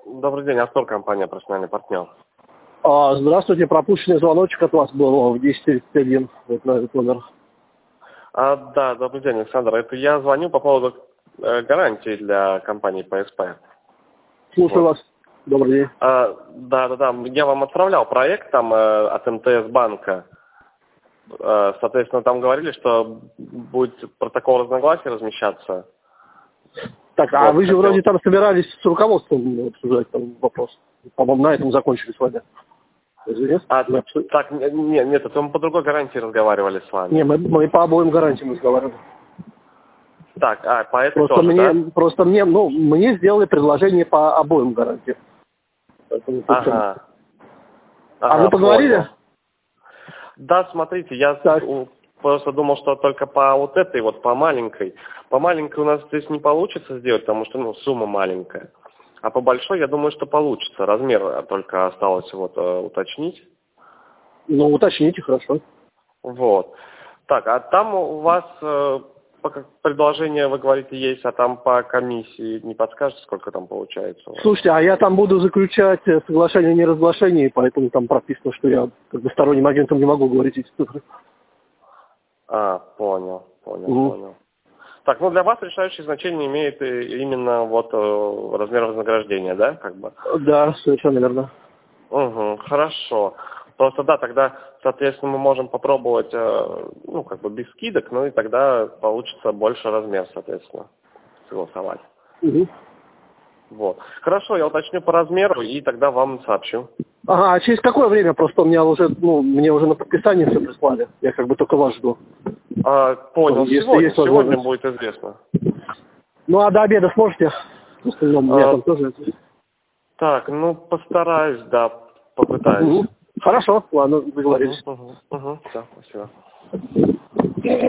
Добрый день, Артур, компания «Профессиональный партнер». Здравствуйте, пропущенный звоночек от вас был в 10:31, вот на этот номер. Да, добрый день, Александр. Это я звоню по поводу гарантии для компании PSP. Слушаю вас. Добрый день. Да. Я вам отправлял проект там от МТС банка. Соответственно, там говорили, что будет протокол разногласий размещаться. Так, а вы же вроде там собирались с руководством обсуждать там вопрос. По-моему, на этом закончили с вами. Нет, это мы по другой гарантии разговаривали с вами. Не, мы по обоим гарантиям разговаривали. Так, по этой тоже, да? Просто мне сделали предложение по обоим гарантиям. Ага, вы поговорили? Понял. Да, смотрите, я просто думал, что только по вот этой вот, по маленькой. По маленькой у нас здесь не получится сделать, потому что сумма маленькая. А по большой, я думаю, что получится. Размер только осталось уточнить. Уточните, хорошо. Вот. Так, а там у вас предложение, вы говорите, есть, а там по комиссии не подскажете, сколько там получается? Слушайте, а я там буду заключать соглашение о неразглашении, поэтому там прописано, что я сторонним агентом не могу говорить эти цифры. Понял. Так, для вас решающее значение имеет именно размер вознаграждения, да, как бы? Да, совершенно верно. Хорошо. Просто тогда, соответственно, мы можем попробовать, без скидок, и тогда получится больше размер, соответственно, согласовать. Вот. Хорошо, я уточню по размеру и тогда вам сообщу. Ага, а через какое время? Просто мне уже на подписание все прислали. Я только вас жду. Понял. Сегодня будет известно. А до обеда сможете? В остальном я там тоже. Так, постараюсь, да, попытаюсь. Хорошо, ладно, договорились. Все, спасибо.